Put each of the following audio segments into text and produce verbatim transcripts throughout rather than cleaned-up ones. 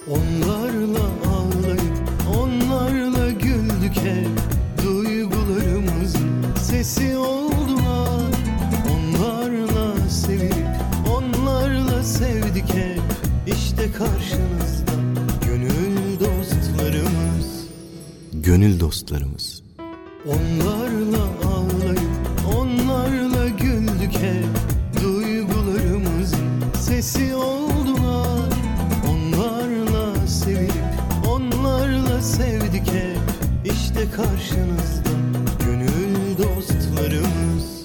Onlarla ağlayıp onlarla güldük hep. Duygularımızın sesi oldular. Onlarla sevilip onlarla sevdik hep. İşte karşınızda gönül dostlarımız. Gönül dostlarımız. Onlarla ağlayıp onlarla güldük hep. Duygularımızın sesi oldular. Onlarla sevilip onlarla sevdik hep. İşte karşınızda gönül dostlarımız.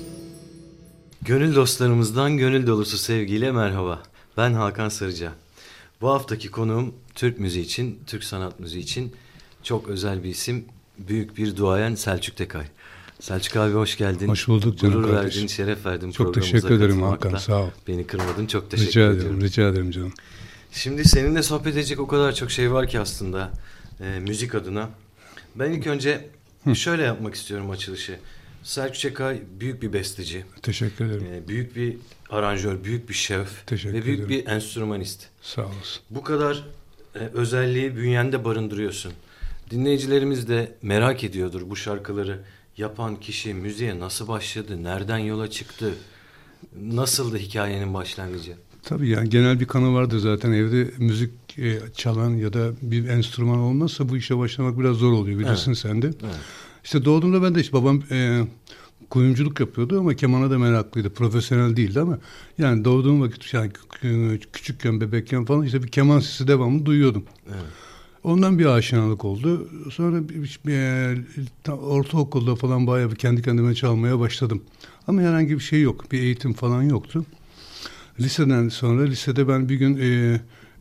Gönül dostlarımızdan gönül dolusu sevgiyle merhaba. Ben Hakan Sarıca. Bu haftaki konuğum Türk müziği için, Türk sanat müziği için çok özel bir isim. Büyük bir duayen Selçuk Tekay. Selçuk abi hoş geldin. Hoş bulduk canım Gurur kardeşim. verdin, şeref verdin. Çok teşekkür ederim Hakan, sağ ol. Beni kırmadın, çok teşekkür rica ediyorum. ederim, rica ederim canım. Şimdi seninle sohbet edecek o kadar çok şey var ki aslında e, müzik adına. Ben ilk önce Hı. şöyle yapmak istiyorum açılışı. Selçuk Tekay büyük bir besteci. Teşekkür ederim. E, büyük bir aranjör, büyük bir şef Teşekkür ve büyük ederim. bir enstrümanist. Sağ olasın. Bu kadar e, özelliği bünyende barındırıyorsun. Dinleyicilerimiz de merak ediyordur bu şarkıları yapan kişi müziğe nasıl başladı, nereden yola çıktı, nasıldı hikayenin başlangıcı? Tabii yani genel bir kanı vardır zaten, evde müzik e, çalan ya da bir enstrüman olmazsa bu işe başlamak biraz zor oluyor, bilirsin evet. sen de. Evet. İşte doğduğumda ben de işte babam e, kuyumculuk yapıyordu ama kemana da meraklıydı, profesyonel değildi ama yani doğduğum vakit yani küçükken, bebekken falan işte bir keman sesi devamlı duyuyordum. Evet. Ondan bir aşinalık oldu. Sonra bir, bir, ortaokulda falan bayağı bir kendi kendime çalmaya başladım. Ama herhangi bir şey yok. Bir eğitim falan yoktu. Liseden sonra, lisede ben bir gün e,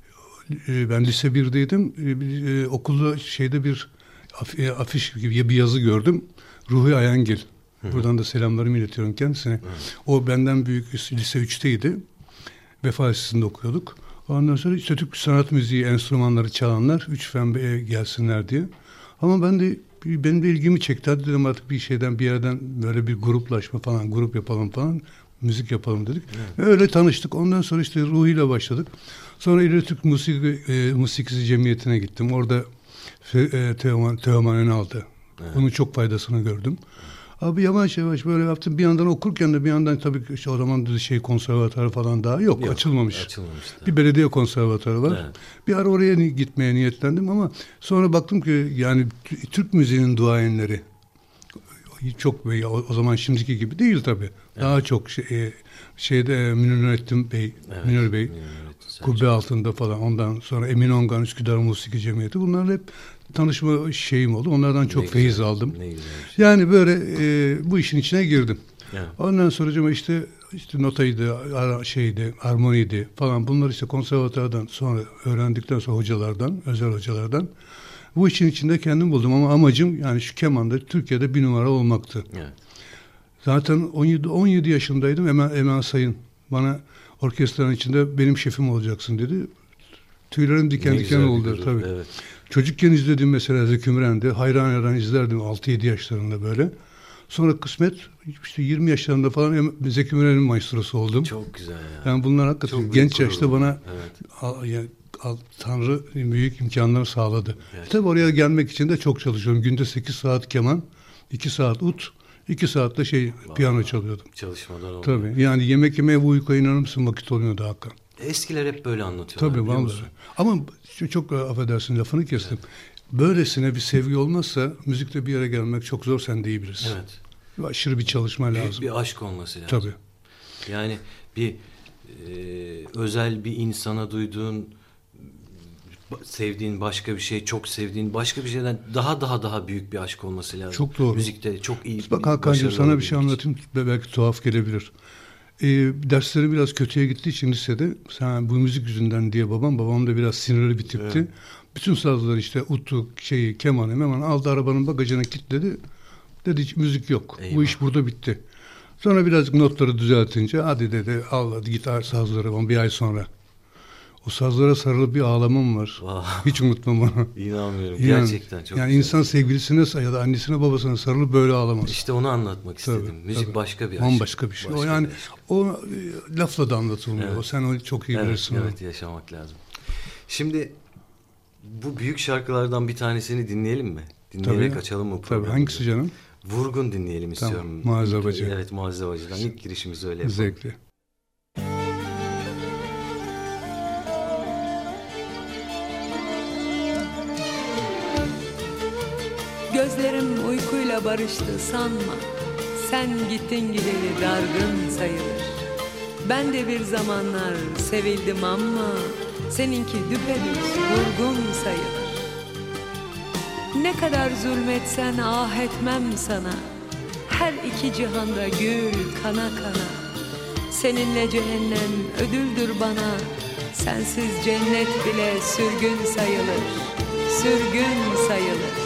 e, ben lise birdeydim. E, e, okulda şeyde bir af, e, afiş gibi bir yazı gördüm. Ruhi Ayangil. Hı-hı. Buradan da selamlarımı iletiyorum kendisine. Hı-hı. O benden büyük, lise üçteydi. Vefa Lisesi'nde okuyorduk. Ondan sonra işte Türk sanat müziği enstrümanları çalanlar üç fembe gelsinler diye. Ama ben de benim de ilgimi çekti. Hadi dedim artık bir şeyden bir yerden böyle bir gruplaşma falan, grup yapalım falan, müzik yapalım dedik. Evet. Öyle tanıştık. Ondan sonra işte Ruhi'yle başladık. Sonra İleri Türk Musiki, e, Musikisi Cemiyeti'ne gittim. Orada e, Teoman, Teoman Önal'dı. Evet. Bunun çok faydasını gördüm. Abi yavaş yavaş böyle yaptım. Bir yandan okurken de bir yandan tabii işte o zaman şey konservatuarı falan daha yok. yok açılmamış. açılmamış bir belediye konservatuarı var. Evet. Bir ara oraya gitmeye niyetlendim ama sonra baktım ki yani Türk müziğinin duayenleri çok o, o zaman şimdiki gibi değil tabii. Evet. Daha çok şey, şeyde Münir Nurettin Bey, evet. Münir Bey, Kubbe Altında falan. Ondan sonra Emin Ongan, Üsküdar Musiki Cemiyeti. Bunlar hep tanışma şeyim oldu. Onlardan çok ne feyiz güzel, aldım. Ne güzel şey. Yani böyle e, bu işin içine girdim. Yani. Ondan sonra işte işte notaydı, ara, şeydi, armoniydi falan. Bunlar işte konservatuardan sonra öğrendikten sonra hocalardan, özel hocalardan bu işin içinde kendim buldum ama amacım yani şu kemanda Türkiye'de bir numara olmaktı. Yani. Zaten on yedi yaşındaydım. Emel, Emel Sayın bana orkestranın içinde benim şefim olacaksın dedi. Tüylerim diken ne diken oldu tabii. Evet. Çocukken izledim mesela Zeki Müren'de. Hayran hayran izlerdim altı yedi yaşlarında böyle. Sonra kısmet işte yirmi yaşlarında falan Zeki Müren'in maestrosu oldum. Çok güzel ya. Yani bunlar hakikaten çok genç yaşta bana evet. al, yani, al, Tanrı büyük imkanlar sağladı. Evet. Tabii oraya gelmek için de çok çalışıyorum. Günde sekiz saat keman, iki saat ut, iki saatte şey Vallahi, piyano çalıyordum. Çalışmadan oldu. Tabii yani yemek yemeye bu uykuya inanır mısın vakit olmuyordu Hakan. Eskiler hep böyle anlatıyorlar. Tabii vallahi. Ama çok, çok affedersin lafını kestim. Evet. Böylesine bir sevgi olmazsa müzikte bir yere gelmek çok zor, sen de iyi bilirsin. Evet. Aşırı bir çalışma Büyük lazım. Bir aşk olması lazım. Tabii. Yani bir e, özel bir insana duyduğun, sevdiğin başka bir şey, çok sevdiğin başka bir şeyden daha daha daha büyük bir aşk olması lazım. Çok doğru. Müzikte çok iyi. Bak Hakan'cığım sana bir şey anlatayım. Için. Belki tuhaf gelebilir. E, dersleri biraz kötüye gittiği için lisede sen bu müzik yüzünden diye babam babam da biraz sinirli bir tipti. Evet. Bütün sazları işte utu, şeyi, kemanı hemen aldı arabanın bagajına kilitledi. Dedi müzik yok. Eyvah. Bu iş burada bitti. Sonra birazcık notları düzeltince hadi dedi al hadi gitar sazları bir ay sonra. O sazlara sarılıp bir ağlamam var. Wow. Hiç unutmam onu. İnanmıyorum. Yani, gerçekten çok yani güzel. İnsan sevgilisine ya da annesine babasına sarılıp böyle ağlamaz. İşte onu anlatmak istedim. Tabii, Müzik tabii. başka bir aşk. Bambaşka bir şey. Başka o yani o lafla da anlatılmıyor. Evet. O sen onu çok iyi evet, bilirsin. Evet, onu. yaşamak lazım. Şimdi Bu büyük şarkılardan bir tanesini dinleyelim mi? Dinleyerek Tabii. açalım mı Tabii. programı? Hangisi canım? Vurgun dinleyelim Tamam. istiyorum. Muazzez Bacı. Evet, Muazzez Bacı'dan ilk girişimizi öyle yapalım. Zevkli. Gözlerim uykuyla barıştı sanma. Sen gittin gideli dargın sayılır. Ben de bir zamanlar sevildim ama seninki düpedüz vurgun sayılır. Ne kadar zulmetsen ah etmem sana. Her iki cihanda gül kana kana. Seninle cehennem ödüldür bana. Sensiz cennet bile sürgün sayılır. Sürgün sayılır.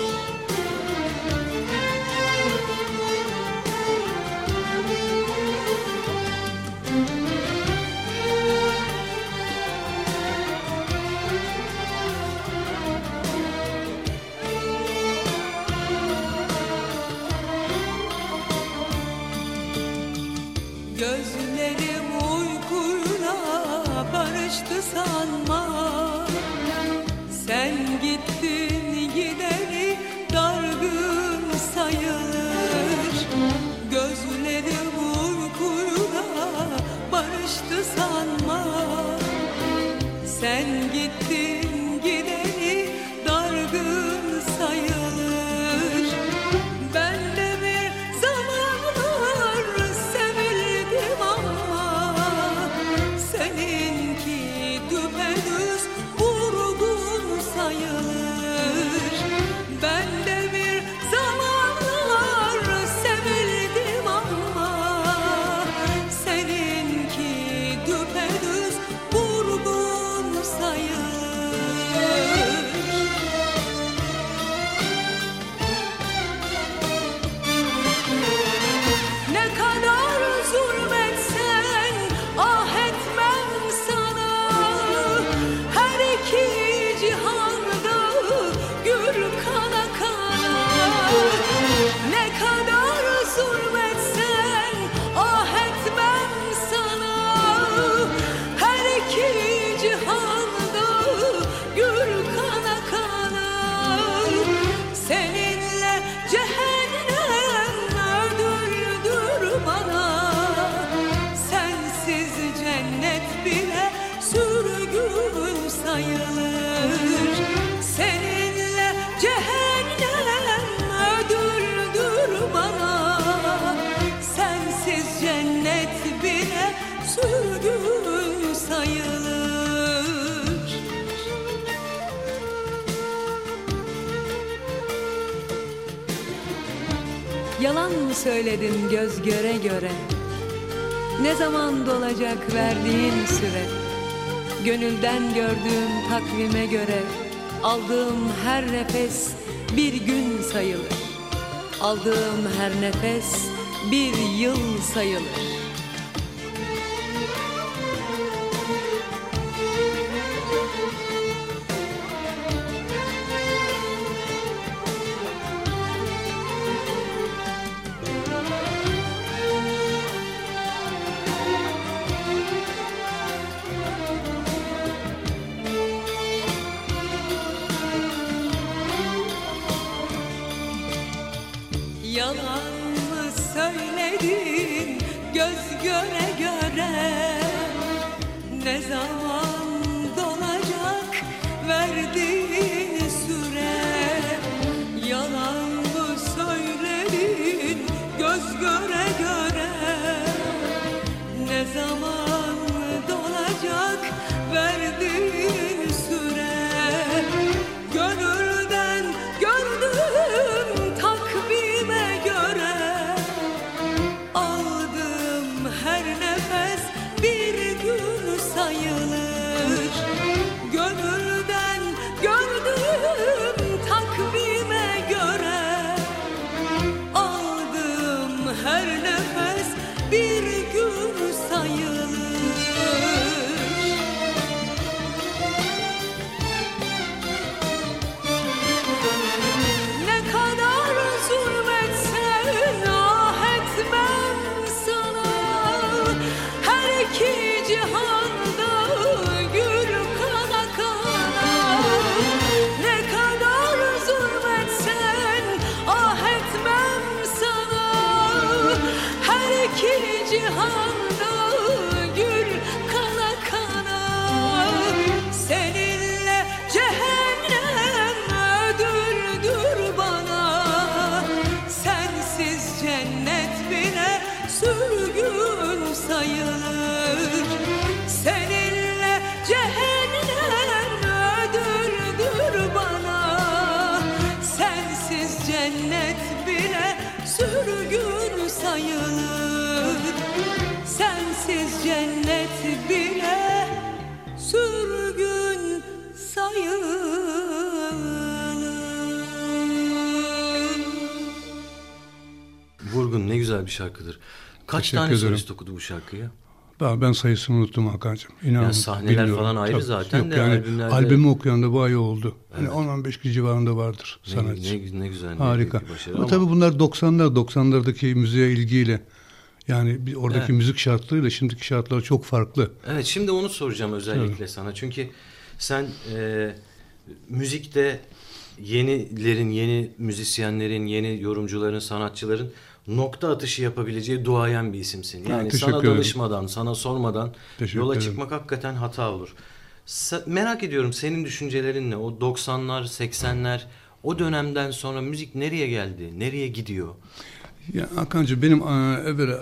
Gözlerim uykuyla barıştı sanma. Sen gittin gideri dargın sayılır. Gözlerim uykuyla barıştı sanma. Sen gittin gideri dargın sayılır. Ben de bir zamanlar sevildim ama seninki düpedüz vurgun sayılır. Ben de bir zamanlar sevildim ama seninki düpedüz vurgun sayılır. Ne kadar zulmetsen ah etmem sana. Her iki cihanda gül kana kana. Ne kadar zulmetsen ah etmem sana. Her iki cihanda gül kana kana. Seninle cehennem ödüldür bana. Sensiz cennet bile sürgün sayılır. Seninle cehennem ödüldür bana. Sensiz cennet bile sürgün sayılır. Yalan mı söyledin göz göre göre? Ne zaman dolacak verdiğin süre? Gönülden gördüğüm takvime göre aldığım her nefes bir gün sayılır. Aldığım her nefes bir yıl sayılır. Yalan mı söyledin göz göre göre? Ne zaman dolacak verdiğin süre? Yalan mı söyledin göz göre göre? Ne zaman dolacak verdiğin süre? Gönülden gördüm takvime göre aldığım her nefes bir gün sayılır. Vurgun ne güzel bir şarkıdır. Kaç Teşekkür tane ederim. solist okudu bu şarkıyı? Ben, ben sayısını unuttum Hakan'cığım. İnan Ya sahneler bilmiyorum. falan ayrı Tabii, zaten yok de yani albümlerde- albümü okuyan da bu ay oldu. Evet. Yani on on beş civarında vardır Ne, sanatçı. ne, ne güzel. ne Harika. büyük bir başarı Ama, ama- tabii bunlar doksanlar doksanlardaki müziğe ilgiyle, yani bir oradaki Evet. müzik şartlarıyla şimdiki şartlar çok farklı. Evet, şimdi onu soracağım özellikle sana. Çünkü sen e, müzikte yenilerin, yeni müzisyenlerin, yeni yorumcuların, sanatçıların nokta atışı yapabileceği duayen bir isimsin. Yani teşekkür sana ederim. danışmadan, sana sormadan Teşekkür yola ederim. çıkmak hakikaten hata olur. Sa- merak ediyorum, senin düşüncelerin ne? O doksanlar, seksenler, o dönemden sonra müzik nereye geldi? Nereye gidiyor? Ya Hakan'cığım benim e, evvela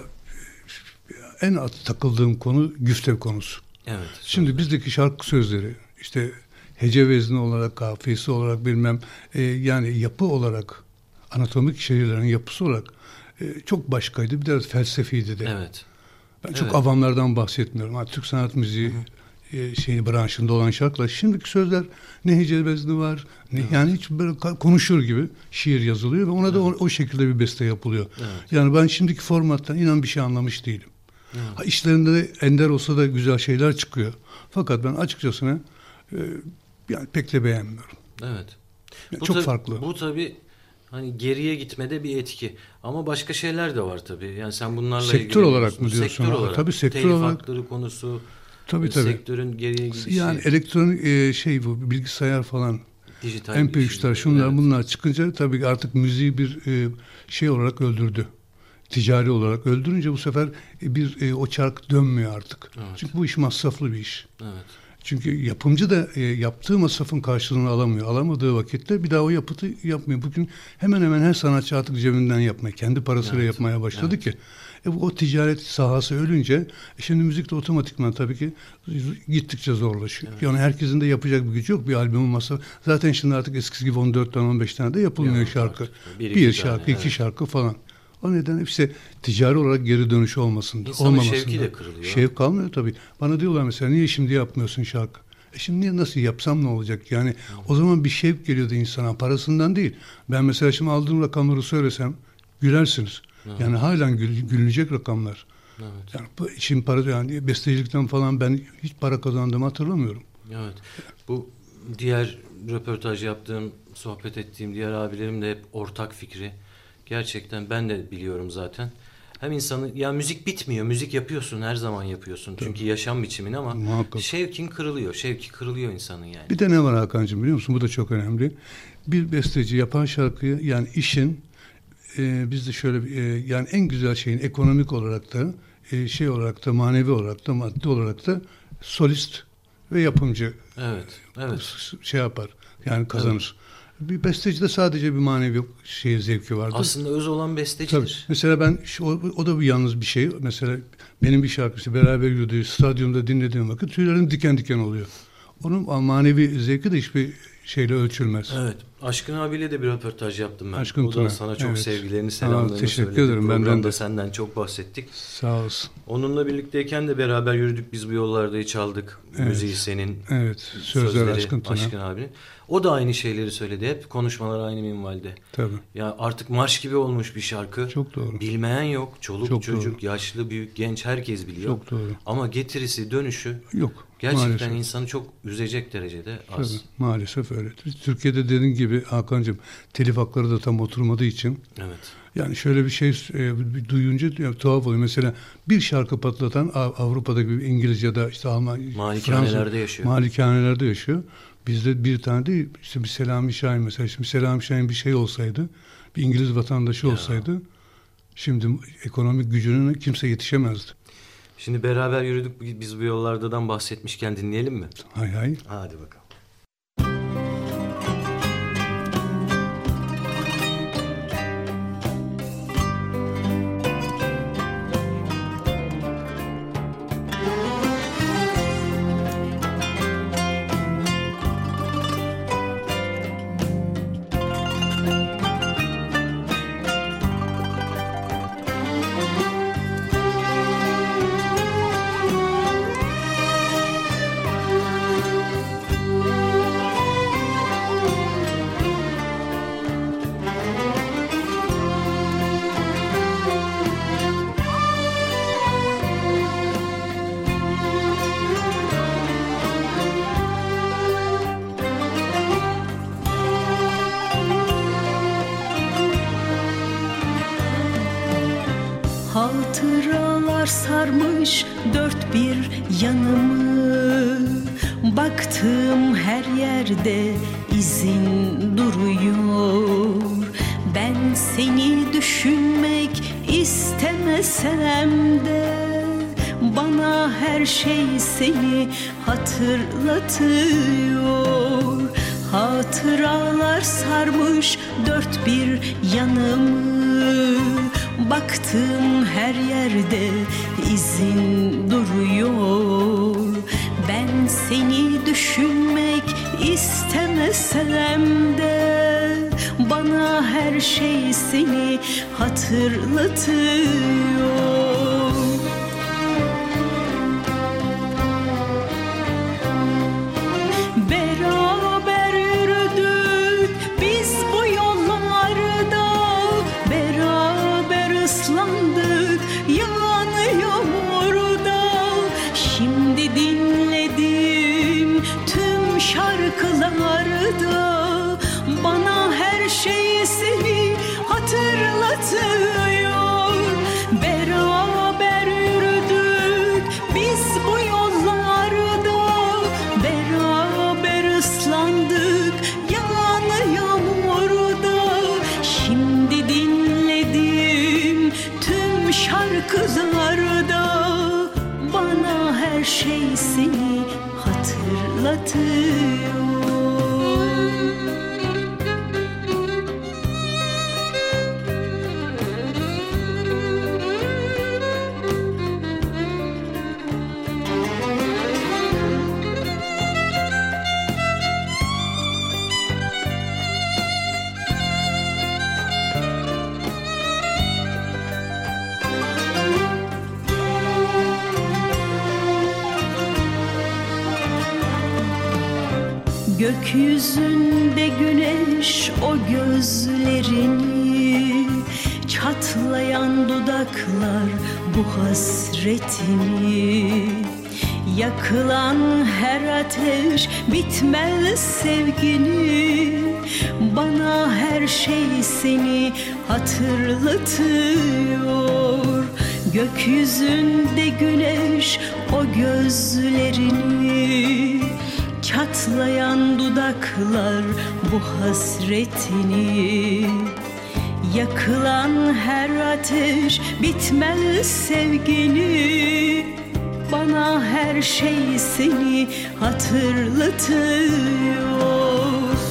en at- takıldığım konu güfte konusu. Evet. Şimdi bizdeki şarkı sözleri işte hece vezni olarak, kafiyesi olarak bilmem e, yani yapı olarak, anatomik şeylerin yapısı olarak e, çok başkaydı. Bir de felsefiydi de. Evet. Ben çok Evet. avamlardan bahsetmiyorum. Ha, Türk sanat müziği e, şeyi branşında olan şarkılar. Şimdiki sözler ne hece vezni var, ne, yani hiç böyle ka- konuşur gibi şiir yazılıyor ve ona da o, o şekilde bir beste yapılıyor. Evet. Yani ben şimdiki formattan inan bir şey anlamış değilim. Evet. Ha, işlerinde de ender olsa da güzel şeyler çıkıyor. Fakat ben açıkçası e, yani pek de beğenmiyorum. Evet. Yani Bu çok tabii- farklı. Bu tabii hani geriye gitmede bir etki. Ama başka şeyler de var tabii. Yani sen bunlarla Sektör ilgileniyorsun. olarak mı diyorsun? Sektör Ha, olarak. tabii sektör Telif olarak. hakları konusu. Tabii e, tabii. Sektörün geriye gidişi. Yani elektronik e, şey bu bilgisayar falan, dijital M P üçler girişimler, şunlar evet. bunlar çıkınca tabii ki artık müziği bir e, şey olarak öldürdü. Ticari olarak öldürünce bu sefer e, bir e, o çark dönmüyor artık. Evet. Çünkü bu iş masraflı bir iş. Evet. Çünkü yapımcı da e, yaptığı masrafın karşılığını alamıyor. Alamadığı vakitte bir daha o yapıtı yapmıyor. Bugün hemen hemen her sanatçı artık cebinden yapmaya, kendi parasıyla Evet, yapmaya başladı evet. ki. E, bu, o ticaret sahası ölünce e, şimdi müzik de otomatikman tabii ki gittikçe zorlaşıyor. Evet. Yani herkesin de yapacak bir gücü yok bir albümün masrafı. Zaten şimdi artık eskisi gibi on dört tane on beş tane de yapılmıyor Yok şarkı. artık. Bir, Bir, iki tane, şarkı, iki evet. şarkı falan. O nedenle işte ticari olarak geri dönüşü olmasın. İnsanın olmamasında. şevki de kırılıyor. Şevk kalmıyor tabii. Bana diyorlar mesela niye şimdi yapmıyorsun şarkı? E şimdi niye, nasıl yapsam ne olacak? Yani o zaman bir şevk geliyordu insana parasından değil. Ben mesela şimdi aldığım rakamları söylesem gülersiniz. Evet. Yani halen gül, gülünecek rakamlar. Evet. Yani bu için para yani bestecilikten falan ben hiç para kazandığımı hatırlamıyorum. Evet. Bu diğer röportaj yaptığım, sohbet ettiğim diğer abilerim de hep ortak fikri. Gerçekten ben de biliyorum zaten. Hem insanın ya müzik bitmiyor. Müzik yapıyorsun, her zaman yapıyorsun. Çünkü yaşam biçimin ama Muhakkak. şevkin kırılıyor. Şevki kırılıyor insanın yani. Bir de ne var Hakan'cığım biliyor musun? Bu da çok önemli. Bir besteci yapan şarkıyı yani işin e, bizde şöyle bir, e, yani en güzel şeyin ekonomik olarak da e, şey olarak da manevi olarak da maddi olarak da solist ve yapımcı Evet. Evet. s- şey yapar. Yani kazanır. Bir bestecide sadece bir manevi şey zevki vardır. Aslında öz olan Tabii. bestecidir. Mesela ben şu, o, o da bir yalnız bir şey. Mesela benim bir şarkısı beraber yürüdüğü stadyumda dinlediğim vakit tüylerim diken diken oluyor. Onun manevi zevki de hiçbir şeyle ölçülmez. Evet. Aşkın abiyle de bir röportaj yaptım ben. Aşkın o da Tuna, sana çok evet. sevgilerini, Aa, selamlarını teşekkür söyledi. ederim, benden Programda de. senden çok bahsettik. Sağ olsun. Onunla birlikteyken de beraber yürüdük, biz bu yollarda çaldık. Evet. Müziği senin, Evet. Sözler sözleri Aşkın Tuna. Aşkın abinin. O da aynı şeyleri söyledi hep. Konuşmalar aynı minvalde. Tabii. Ya artık marş gibi olmuş bir şarkı. Çok doğru. Bilmeyen yok. Çoluk, Çok çocuk, doğru. yaşlı, büyük, genç herkes biliyor. Çok doğru. Ama getirisi, dönüşü Yok. gerçekten maalesef. insanı çok üzecek derecede az. Tabii, maalesef öyle. Türkiye'de dediğin gibi Hakan'cığım telif hakları da tam oturmadığı için Evet. yani şöyle bir şey e, bir duyunca ya, tuhaf oluyor. Mesela bir şarkı patlatan Av- Avrupa'daki bir İngiliz ya da işte Alman, Malikanelerde Fransız, yaşıyor. Malikanelerde yaşıyor. Bizde bir tane değil. İşte bir Selami Şahin mesela. Şimdi Selami Şahin bir şey olsaydı, bir İngiliz vatandaşı Ya. olsaydı şimdi ekonomik gücüne kimse yetişemezdi. Şimdi beraber yürüdük, biz bu yollardan bahsetmişken dinleyelim mi? Hay hay. Hadi bakalım. Müzik sarmış dört bir yanımı. Baktığım her yerde izin duruyor. Ben seni düşünmek istemesem de bana her şey seni hatırlatıyor. Hatıralar sarmış dört bir yanımı. Baktığım her yerde izin duruyor. Ben seni düşünmek istemesem de bana her şey seni hatırlatıyor. Bana her şey seni hatırlatıyor. Beraber yürüdük biz bu yollarda. Beraber ıslandık yağan yağmurda. Şimdi dinledim tüm şarkılarda. Bana her şey seni hatırlatıyor. Gökyüzünde güneş o gözlerini, çatlayan dudaklar bu hasretini. Yakılan her ateş bitmez sevgini. Bana her şey seni hatırlatıyor. Gökyüzünde güneş o gözlerini, çatlayan dudaklar bu hasretini. Yakılan her ateş bitmez sevgini. Bana her şey seni hatırlatıyor.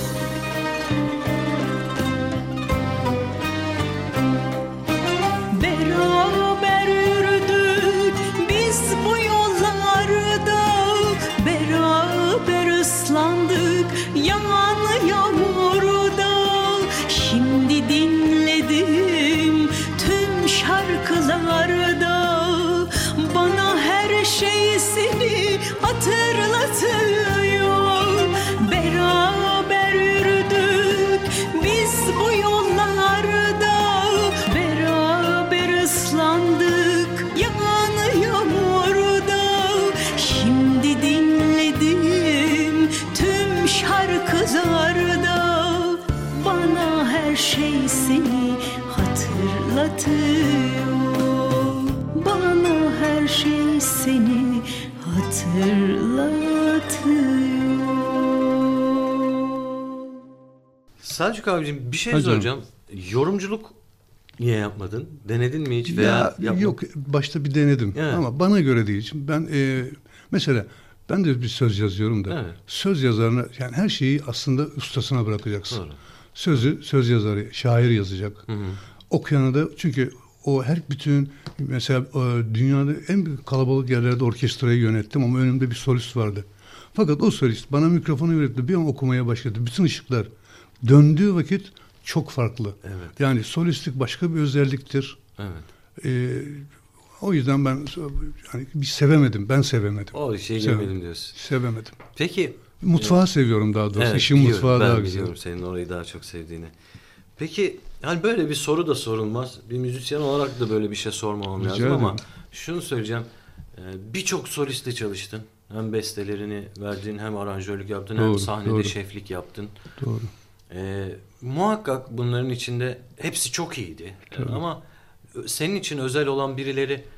Beraber yürüdük biz bu yollarda. Beraber ıslandık yağan yağmurda. Şimdi dinledim tüm şarkılarda. Bana her şey seni hatırlatıyor. Beraber yürüdük biz bu yollarda. Beraber ıslandık yağan yağmurda. Şimdi dinledim tüm şarkılarda. Bana her şey seni hatırlatıyor. Bana her şey seni hatırlatıyor. Selçuk abicim bir şey Hocam. soracağım. Yorumculuk niye yapmadın? Denedin mi hiç veya Ya, yapmadın? yok, başta bir denedim Evet. ama bana göre değil. Şimdi ben e, mesela ben de bir söz yazıyorum da Evet. söz yazarına, yani her şeyi aslında ustasına bırakacaksın. Doğru. Sözü söz yazarı, şair yazacak. Hı hı. Okuyanı da, çünkü o her bütün mesela e, dünyada en büyük kalabalık yerlerde orkestrayı yönettim ama önümde bir solist vardı. Fakat o solist bana mikrofonu verip de bir an okumaya başladı. Bütün ışıklar döndüğü vakit çok farklı. Evet. Yani solistlik başka bir özelliktir. Evet. Ee, o yüzden ben yani bir sevemedim. Ben sevemedim. O şeyi Sevemedim. görmedim diyorsun. Sevemedim. Peki. Mutfağı seviyorum daha doğrusu. Evet, İşin biliyorum. mutfağı ben daha güzel. biliyorum senin orayı daha çok sevdiğini. Peki hani böyle bir soru da sorulmaz. Bir müzisyen olarak da böyle bir şey sormamam Rica lazım ederim. ama şunu söyleyeceğim. Ee, Birçok solistle çalıştın. Hem bestelerini verdin, hem aranjörlük yaptın, hem Doğru, sahnede doğru. şeflik yaptın. Doğru. Ee, muhakkak bunların içinde hepsi çok iyiydi. Ee, ama senin için özel olan birileri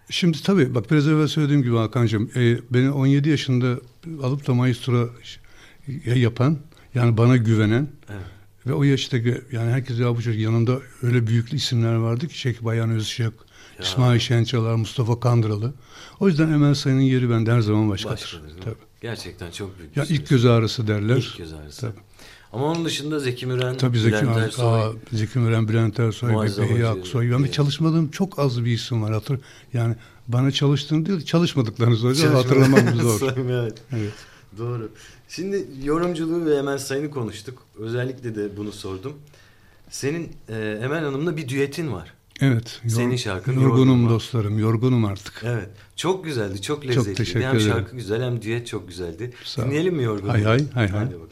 Şimdi tabii bak biraz evvel söylediğim gibi Hakan'cığım e, beni on yedi yaşında alıp da maestro yapan yani bana güvenen Evet. ve o yaşta yani herkes ya bu çocuk yanında öyle büyük isimler vardı ki Şeki Bayan Özışık, Ya. İsmail Şençalar, Mustafa Kandıralı. O yüzden Emel Sayın'ın yeri bende her zaman başkadır. Başkadır, değil mi? Tabii. Gerçekten çok büyük. Ya bir ilk göz ağrısı derler. İlk göz ağrısı. Tabii. Ama onun dışında Zeki Müren, Tabii Zeki, Bülent aa, Ersoy. Zeki Müren, Bülent Ersoy, Muazzam Behiye Hoca, Aksoy. Yani evet. çalışmadığım çok az bir isim var. Hatır, yani bana çalıştığını değil, çalışmadıklarını söyleyeceğim. Çalışma- Hatırlamam zor. evet. Evet. Doğru. Şimdi yorumculuğu ve Emel Sayın'ı konuştuk. Özellikle de bunu sordum. Senin e, Emel Hanım'la bir düetin var. Evet. Senin şarkın Yorgunum Yorgunum. dostlarım. Yorgunum artık. Evet. Çok güzeldi, çok lezzetliydi. teşekkür hem ederim. şarkı güzel hem düet çok güzeldi. Sağ ol. Dinleyelim mi Yorgunum? Hay hay, hay hay. Hadi bakalım.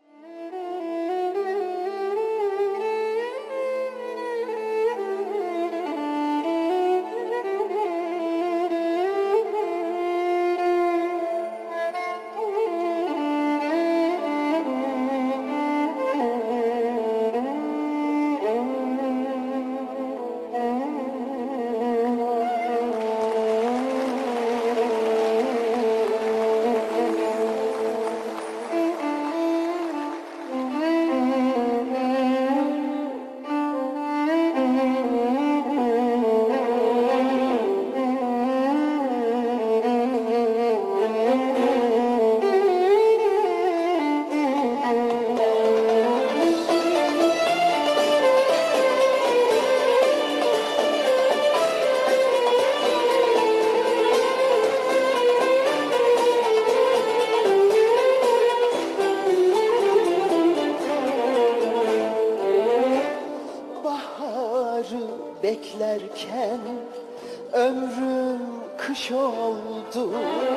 Baharı beklerken ömrüm kış oldu.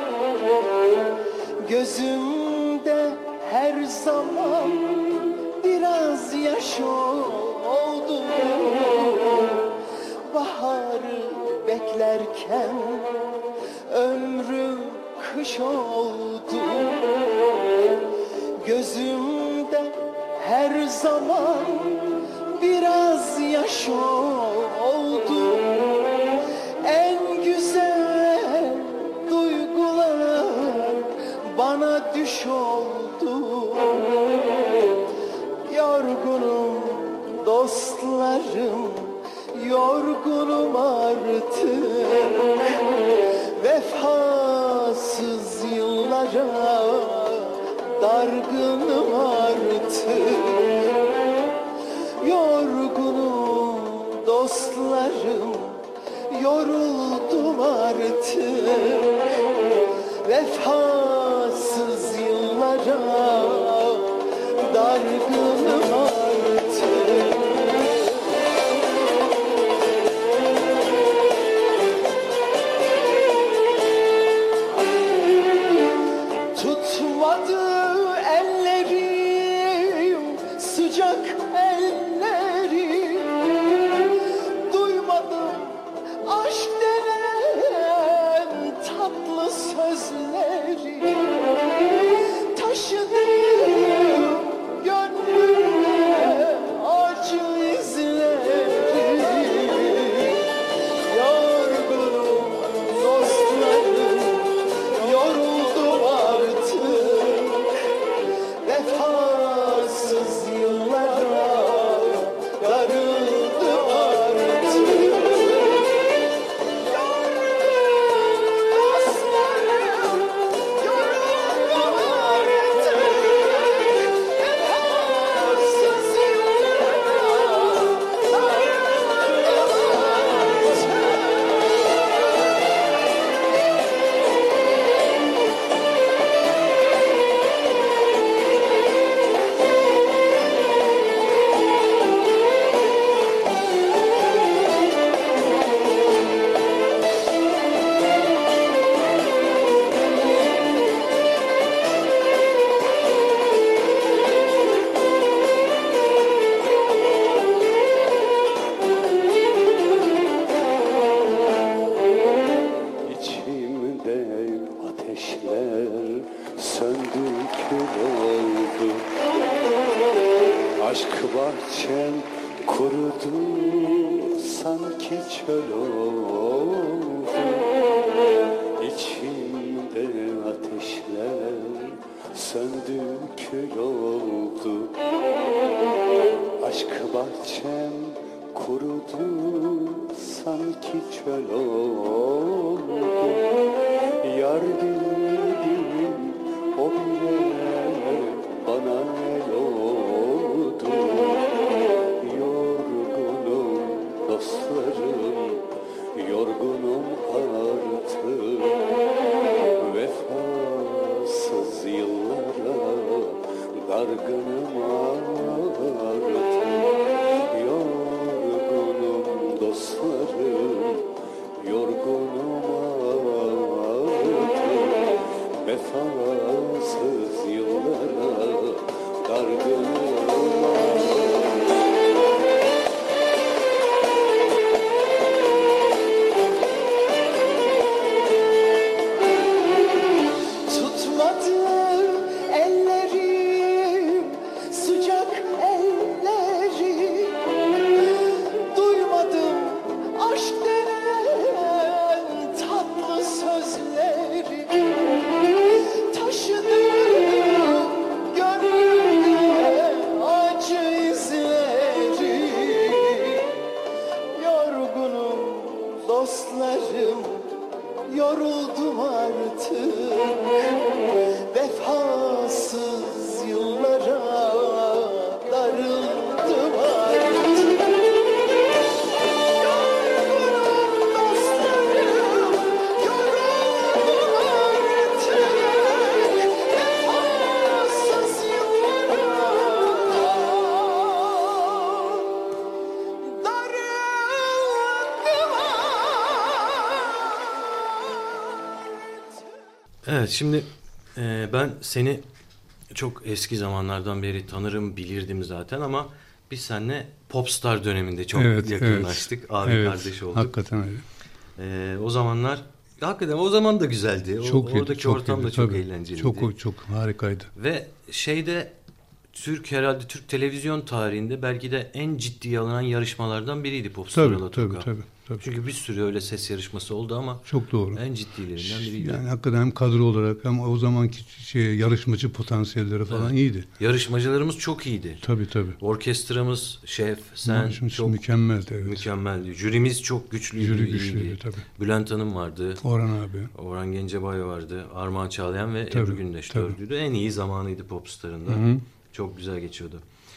Gözümde her zaman biraz yaş oldu. Baharı beklerken ömrüm kış oldu. Gözümde her zaman biraz yaş oldu. En güzel duygular bana düş oldu. Yorgunum dostlarım, yorgunum artık. Vefasız yıllara dargınım artık. Yorgunum dostlarım, yoruldum artık. Vefasız yıllara dargınım artık. Tutmadı ellerim, sıcak ellerim. Duymadım aşk denen tatlı sözleri. Taşıdım gönlüme acı izleri. Yorgunum dostlarım, yoruldum artık. Vefasız yıllara darıldım artık. Yorgunum dostlarım, yoruldum artık. Vefasız yıllara İçimde ateşler söndü kül oldu. Aşk bahçem kurudu sanki çöl oldu. İçimde ateşler söndü kül oldu. Aşk bahçem kurudu sanki çöl oldu. Yar bildim o bile bana el oldu. Yorgunum dostlarım, yorgunum artık. Vefasız yıllara dargınım artık. Yorgunum dostlarım, yorgunum artık. Vefasız yıllara dargınım artık. Tutmadı ellerim, sıcak ellerim. Duymadım aşk denen tatlı sözleri. Taşıdım gönlümde acı izleri. Yorgunum dostlarım, yoruldum artık. Vefasız yıllara darıldım artık. Yorgunum dostlarım, yoruldum artık. Vefasız yıllara darıldım artık. Evet, şimdi e, ben seni çok eski zamanlardan beri tanırım, bilirdim zaten ama biz seninle Popstar döneminde çok Evet, yakınlaştık. evet. Abi Evet, kardeş olduk. Hakikaten öyle. E, o zamanlar hakikaten o zaman da güzeldi. O, Çok iyiydi, oradaki çok ortam iyiydi, da çok tabii. eğlenceliydi. Çok çok harikaydı. Ve şeyde Türk herhalde Türk televizyon tarihinde belki de en ciddiye alınan yarışmalardan biriydi Popstar Tabii, Alaturka. tabii, tabii, tabii. Çünkü bir sürü öyle ses yarışması oldu ama Çok doğru. en ciddilerinden biriydi. Yani hakikaten hem kadro olarak hem o zamanki şey, yarışmacı potansiyelleri falan Evet. iyiydi. Yarışmacılarımız çok iyiydi. Tabii tabii. Orkestramız, şef, sen Şimdi çok mükemmeldi. Evet. mükemmeldi. Jürimiz çok güçlüydü, Jüri iyiydi. güçlüydü tabii. Bülent Hanım vardı. Orhan abi. Orhan Gencebay vardı. Armağan Çağlayan ve Tabii, Ebru Gündeş tabii. dördüydü. En iyi zamanıydı Popstar'ın da. Hı hı. Çok güzel geçiyordu.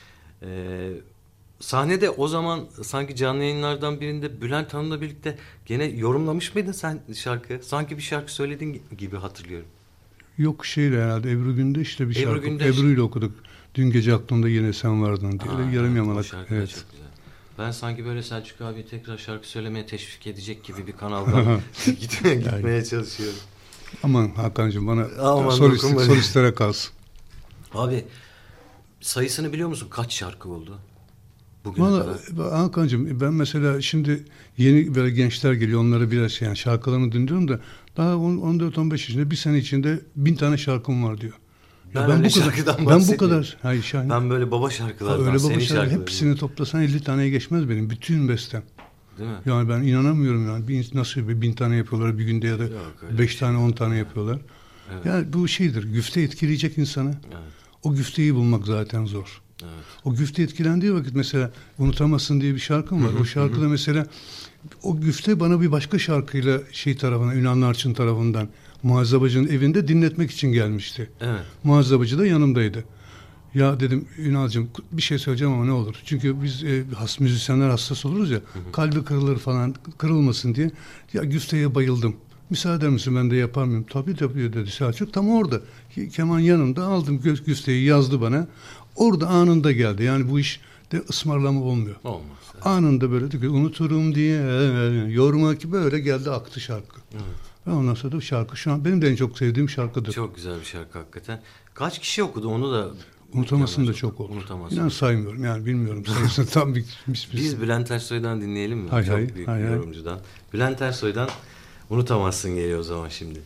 Ee, sahnede o zaman sanki canlı yayınlardan birinde Bülent Hanım'la birlikte gene yorumlamış mıydın sen şarkı? Sanki bir şarkı söyledin gibi hatırlıyorum. Yok şeyle herhalde Ebru Gündeş'le bir Ebru şarkı. Gündeş. Ebru'yla okuduk. Dün gece aklımda yine sen vardın diye. Aa, Yarım o yamalak. şarkı da Evet. çok güzel. Ben sanki böyle Selçuk abi tekrar şarkı söylemeye teşvik edecek gibi bir kanaldan gitmeye, gitmeye çalışıyorum. Aman Hakan'cığım bana Aman solist, dokunma. solistlere kalsın. Abi sayısını biliyor musun? Kaç şarkı oldu? Bugüne Valla kadar. Hakan'cığım ben mesela şimdi yeni böyle gençler geliyor, onları biraz şey, yani şarkılarını dinliyorum da daha on dört on beş yaşında bir sene içinde bin tane şarkım var diyor. Ya Ben öyle bu kadar, şarkıdan ben bu bahsetmiyorum. kadar hayır şahane. Ben böyle baba Ha, şarkılardan, öyle senin baba şarkı şarkılarından. hepsini toplasan elli taneye geçmez benim bütün bestem. Değil mi? Yani ben inanamıyorum yani bir, nasıl bir bin tane yapıyorlar bir günde ya da Yok, öyle beş bir şey tane on tane yapıyorlar. Evet. Yani bu şeydir, güfte etkileyecek insanı. Evet. O güfteyi bulmak zaten zor. Evet. O güfte etkilendiği vakit mesela Unutamazsın diye bir şarkım var. O şarkıda mesela o güfte bana bir başka şarkıyla şey tarafından, Ünal Narçın tarafından Muazzabacı'nın evinde dinletmek için gelmişti. Evet. Muazzabacı da yanımdaydı. Ya dedim Ünal'cığım bir şey söyleyeceğim ama ne olur. Çünkü biz e, has, müzisyenler hassas oluruz ya. Kalbi kırılır falan, kırılmasın diye. Ya güfteye bayıldım. Müsaade eder misin ben de yapar mıyım? Tabii tabii dedi Selçuk. Tam orada. Keman yanımda aldım gö- güfteyi yazdı bana. Orada anında geldi. Yani bu iş de ısmarlama olmuyor. Olmaz. Evet. Anında böyle dedi ki, unuturum diye yoruma ki böyle geldi aktı şarkı. Evet. Ve ondan sonra da şarkı şu an benim de en çok sevdiğim şarkıdır. Çok güzel bir şarkı hakikaten. Kaç kişi okudu onu da? Unutamasın da çok oldu. Unutamazsın. İnan saymıyorum yani bilmiyorum sayısını tam bir, bir, bir Biz Bülent Ersoy'dan dinleyelim mi? Hay Çok hay, büyük hay bir hay. yorumcudan. Bülent Ersoy'dan Unutamazsın geliyor o zaman şimdi.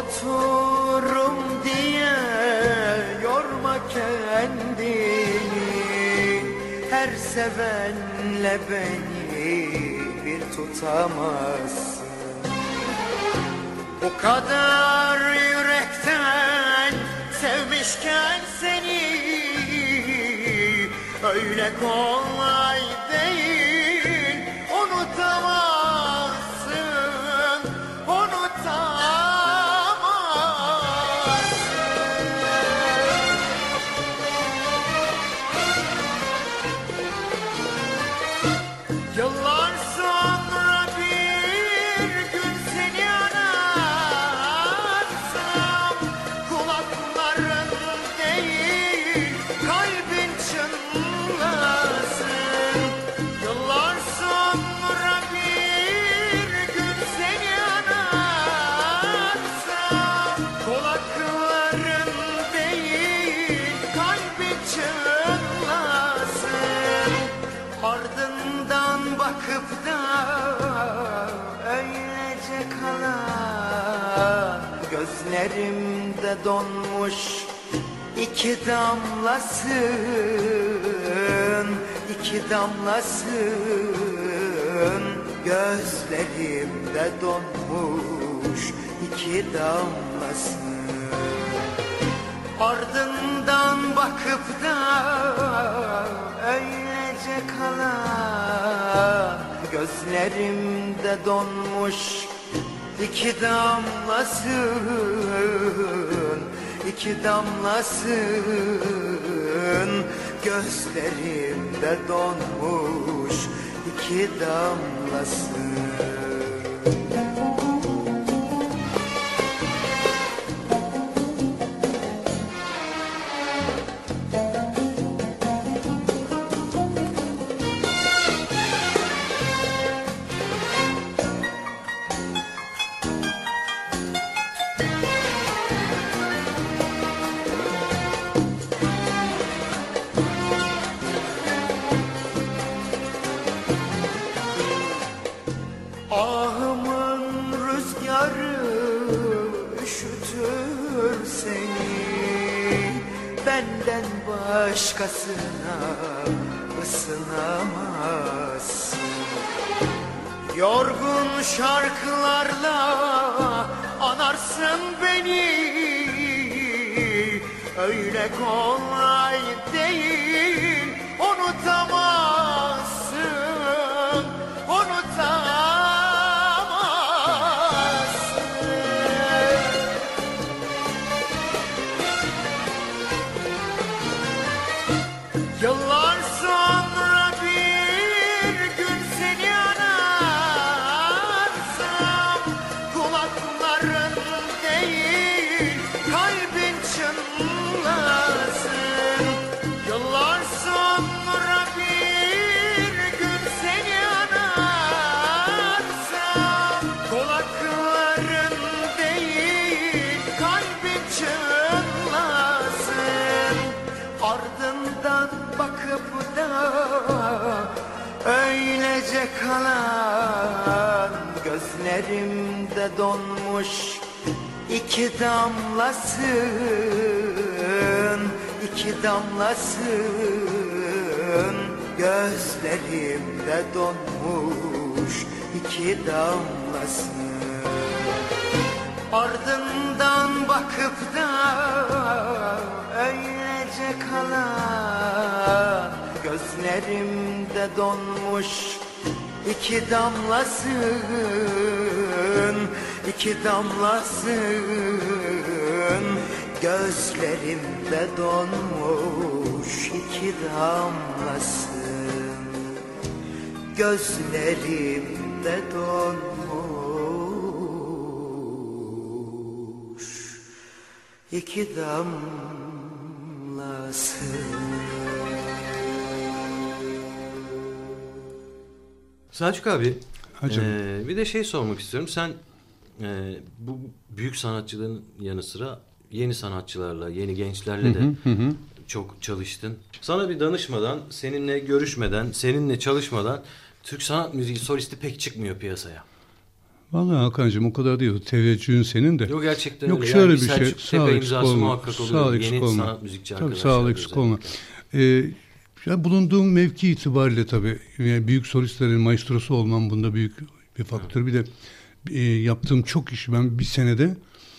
Unuturum diye yorma kendini, her sevenle beni bir tutamazsın. Bu kadar yürekten sevmişken seni, öyle kolay değil unutamazsın, unutamazsın. Yıllar sonra bir gün seni ararsam, kulakların değil kalbin çınlasın. Yıllar sonra bir gün seni ararsam, kulakların değil kalbin çınlasın. Ardından bakıp da öylece kalan gözlerimde donmuş iki damlasın, iki damlasın. Gözlerimde donmuş iki damlasın. Ardından bakıp da öylece kalan gözlerimde donmuş iki damlasın, iki damlasın. Gözlerimde donmuş iki damlasın. Ahımın rüzgarı üşütür seni, benden başkasına ısınamazsın. Yorgun şarkılarla anarsın beni, öyle kolay değil unutamazsın, unutamazsın. Yıllar sonra bir gün seni ararsam, kulakların değil kalbin çınlasın. Yıllar sonra bir gün seni ararsam, kulakların değil kalbin çınlasın. Ardından bakıp da öylece kalan gözlerimde donmuş iki damlasın, iki damlasın. Gözlerimde donmuş iki damlasın. Ardından bakıp da öylece kalan gözlerimde donmuş iki damlasın, iki damlasın. Gözlerimde donmuş iki damlasın. Gözlerimde donmuş iki damlasın. Selçuk abi, Hacım. e, bir de şey sormak istiyorum. Sen e, bu büyük sanatçıların yanı sıra yeni sanatçılarla, yeni gençlerle de Hı hı. çok çalıştın. Sana bir danışmadan, seninle görüşmeden, seninle çalışmadan Türk sanat müziği solisti pek çıkmıyor piyasaya. Vallahi Hakan'cığım o kadar değil. Teveccühün senin de. Yok gerçekten Yok öyle. şöyle Yani bir şey. Selçuk Sağ ol, Tepe eksik imzası olma. muhakkak oluyor. Sağ ol, eksik Yeni olma. sanat müzikçi Tabii arkadaşlar. sağ ol, eksik olma. Ee, ya bulunduğum mevki itibariyle tabii yani büyük solistlerin maestrosu olmam bunda büyük bir faktör. Bir de e, yaptığım çok iş. Ben bir senede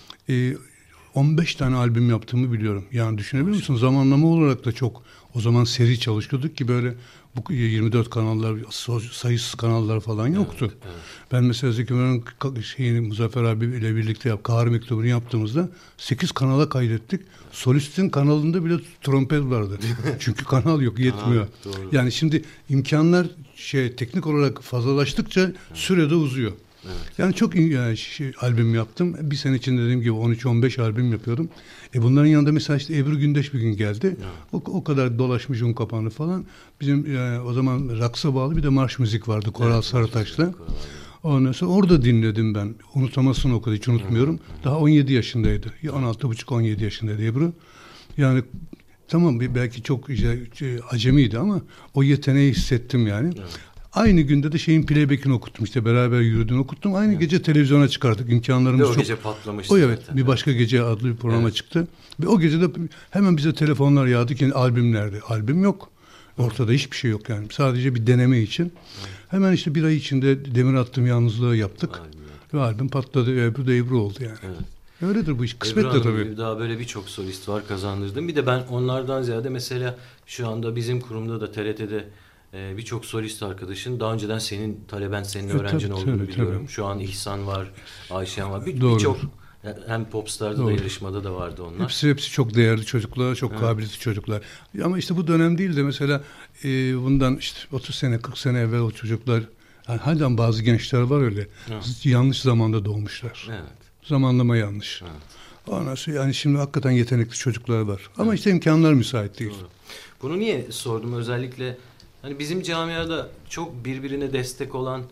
e, on beş tane albüm yaptığımı biliyorum. Yani düşünebiliyor musun? Zamanlama olarak da çok. O zaman seri çalışıyorduk ki böyle bu yirmi dört kanallar, sayısız kanallar falan yoktu. Evet, evet. Ben mesela Zeki Müren'in şeyini Muzaffer abi ile birlikte yap, Kahır Mektubu'nu yaptığımızda sekiz kanala kaydettik. Solistin kanalında bile trompet vardı. Çünkü kanal yok, yetmiyor. Ha, doğru. Yani şimdi imkanlar şey teknik olarak fazlalaştıkça evet. sürede uzuyor. Evet. Yani çok yani şey, albüm yaptım. Bir sene içinde dediğim gibi on üç on beş albüm yapıyorum. E bunların yanında mesela işte Ebru Gündeş bir gün geldi. Evet. O, o kadar dolaşmış un kapanı falan. Bizim yani o zaman raksa bağlı bir de marş müzik vardı Koral evet, Sarıtaş'ta. Ondan sonra orada dinledim ben. Unutamasını okudu hiç unutmuyorum. Hı-hı. Daha on yedi yaşındaydı. on altı buçuk on yedi yaşındaydı Ebru. Yani tamam belki çok şey, acemiydi ama o yeteneği hissettim yani. Evet. Aynı günde de şeyin playback'ini okuttum işte beraber yürüdüğünü okuttum. Aynı evet. gece televizyona çıkardık. İmkanlarımız o çok. O gece patlamıştı. O evet zaten. bir başka gece adlı bir programa evet. çıktı. Ve o gece de hemen bize telefonlar yağdı ki albüm nerede? Albüm yok. Ortada hiçbir şey yok yani. Sadece bir deneme için. Evet. Hemen işte bir ay içinde Demir Attım Yalnızlığı yaptık. Albüm, evet. Ve albüm patladı. Ebru da Ebru oldu yani. Evet. Öyledir bu iş. Kısmet de tabii. Daha böyle birçok solist var kazandırdım. Bir de ben onlardan ziyade mesela şu anda bizim kurumda da T R T'de e, birçok solist arkadaşın daha önceden senin taleben, senin e, öğrencin tabii, olduğunu tabii, biliyorum. Tabii. Şu an İhsan var, Ayşen var. Bir, birçok hem Popstar'da Doğru. da yarışmada da vardı onlar. Hepsi hepsi çok değerli çocuklar, çok evet. kabiliyetli çocuklar. Ama işte bu dönem değil de mesela e, bundan işte otuz sene, kırk sene evvel o çocuklar, yani halen bazı gençler var öyle. Evet. Yanlış zamanda doğmuşlar. Evet. Zamanlama yanlış. Evet. Ondan sonra yani şimdi hakikaten yetenekli çocuklar var. Ama evet. işte imkanlar müsait değil. Doğru. Bunu niye sordum özellikle? Hani bizim camiada çok birbirine destek olan,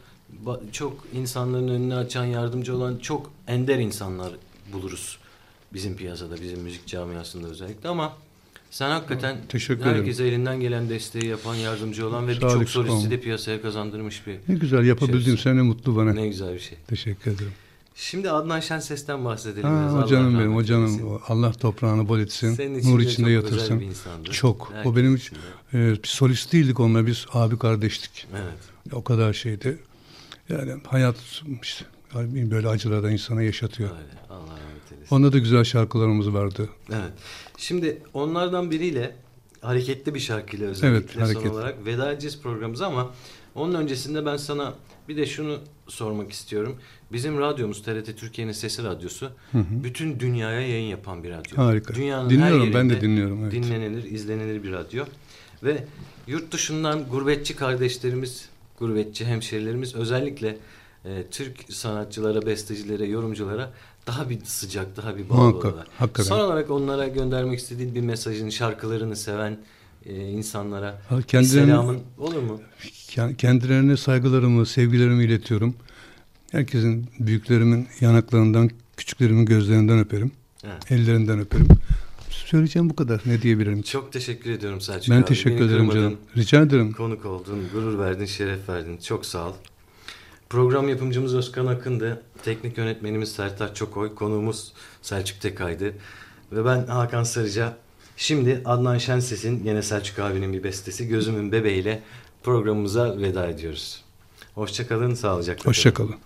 çok insanların önünü açan, yardımcı olan çok ender insanlar buluruz bizim piyasada, bizim müzik camiasında özellikle. Ama sen hakikaten herkese elinden gelen desteği yapan, yardımcı olan ve birçok solisti de piyasaya kazandırmış bir Ne güzel yapabildiğim şey. Sen ne mutlu bana. Ne güzel bir şey. Teşekkür ederim. Şimdi Adnan Şenses'ten bahsedelim. Ha, biraz. O canım benim, o canım. Allah toprağını bol etsin. Nur içinde yatırsın. Çok. Herkes o benim e, bir solist değildik onunla, biz abi kardeştik. Evet. O kadar şeydi. Yani hayat işte böyle acılardan insana yaşatıyor. Öyle. Allah rahmet eylesin. Onda da güzel şarkılarımız vardı. Evet. Şimdi onlardan biriyle hareketli bir şarkıyla özellikle evet, son olarak veda edeceğiz programımıza ama onun öncesinde ben sana bir de şunu sormak istiyorum. Bizim radyomuz T R T Türkiye'nin Sesi Radyosu hı hı. bütün dünyaya yayın yapan bir radyo. Harika. Dünyanın dinliyorum, her yerinde ben de dinliyorum. Evet. dinlenilir, izlenilir bir radyo. Ve yurt dışından gurbetçi kardeşlerimiz, gurbetçi hemşerilerimiz özellikle e, Türk sanatçılara, bestecilere, yorumculara daha bir sıcak, daha bir bağlı Muhakkak, hakikaten. Son olarak onlara göndermek istediğin bir mesajın, şarkılarını seven e, insanlara bir selamın olur mu? Kendilerine saygılarımı, sevgilerimi iletiyorum. Herkesin, büyüklerimin yanaklarından, küçüklerimin gözlerinden öperim. Evet. Ellerinden öperim. Söyleyeceğim bu kadar. Ne diyebilirim? Çok teşekkür ediyorum Selçuk ben abi. Ben teşekkür ederim canım. Rica ederim. Konuk oldun, gurur verdin, şeref verdin. Çok sağ ol. Program yapımcımız Özkan Akın'dı. Teknik yönetmenimiz Sertaç Çokoy. Konuğumuz Selçuk Tekay'dı. Ve ben Hakan Sarıca. Şimdi Adnan Şenses'in, yine Selçuk abinin bir bestesi Gözümün Bebeğiyle programımıza veda ediyoruz. Hoşça kalın, sağlıcakla kalın. Hoşça kalın.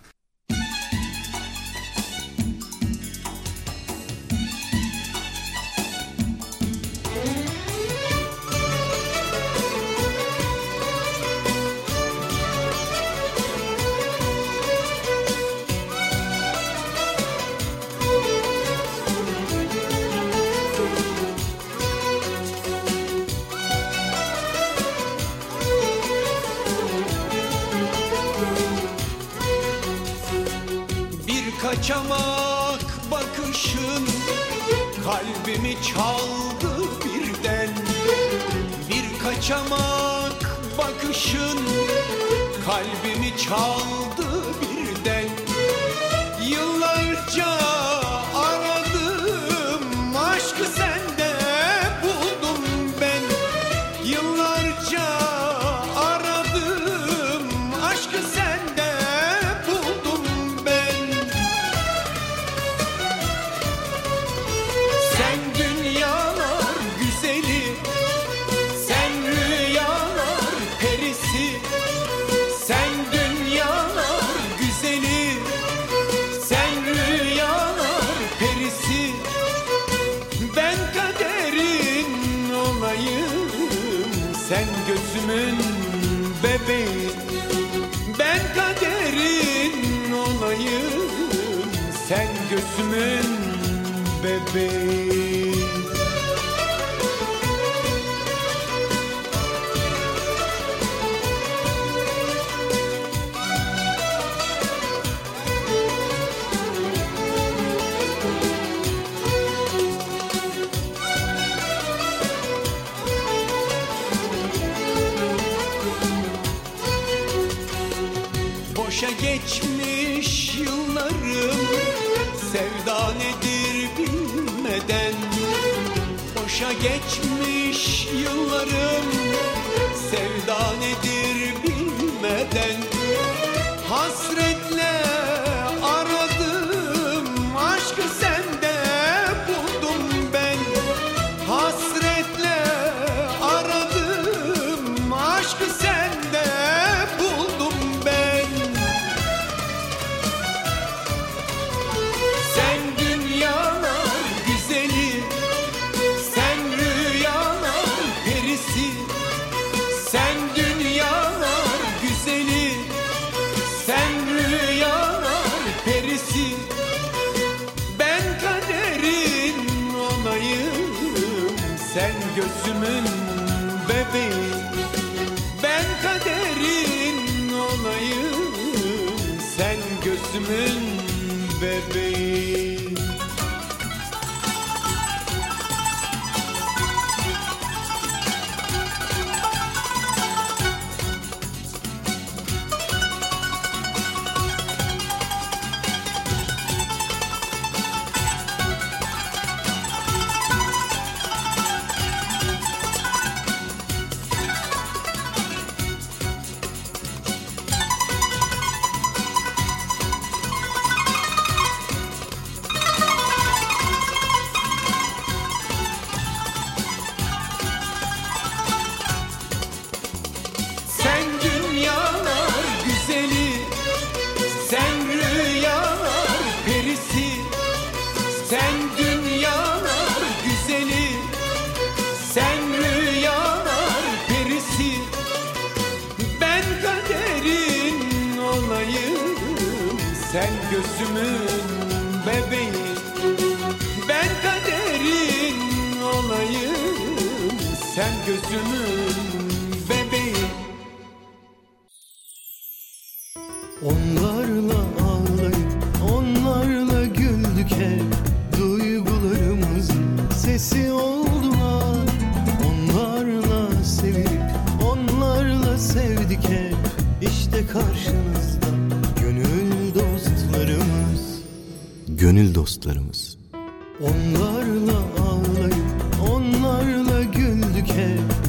Kaçamak bakışın kalbimi çaldı birden. Bir kaçamak bakışın kalbimi çaldı birden. Yıllarca aradım aşkı sende buldum ben. Yıllarca aradım aşkı sende buldum ben. sen gözümün bebeği. Ben kaderin olayım, sen gözümün bebeği. Boşa geçmiş yıllarım, sevda nedir bilmeden. Boşa geçmiş yıllarım, sevda nedir bilmeden. Hasretle aradım, aşkı sende buldum ben. Hasretle aradım, aşkı sende buldum ben. Sen dünyalar güzeli, sen rüyalar perisi. Sen dünyalar güzeli, sen rüyalar perisi. Ben kaderin olayım, sen gözümün bebeği. Ben kaderin olayım, sen gözümün bebeği. Sen dünyalar güzeli, sen rüyalar perisi. Sen dünyalar güzeli, sen rüyalar perisi. Ben kaderin olayım, sen gözümün bebeği. Ben kaderin olayım, sen gözümün bebeği. Onlarla ağlayıp onlarla güldük hep, duygularımızın sesi oldular. Onlarla sevilip onlarla sevdik hep, işte karşınızda gönül dostlarımız. Gönül dostlarımız. Onlarla ağlayıp onlarla güldük hep,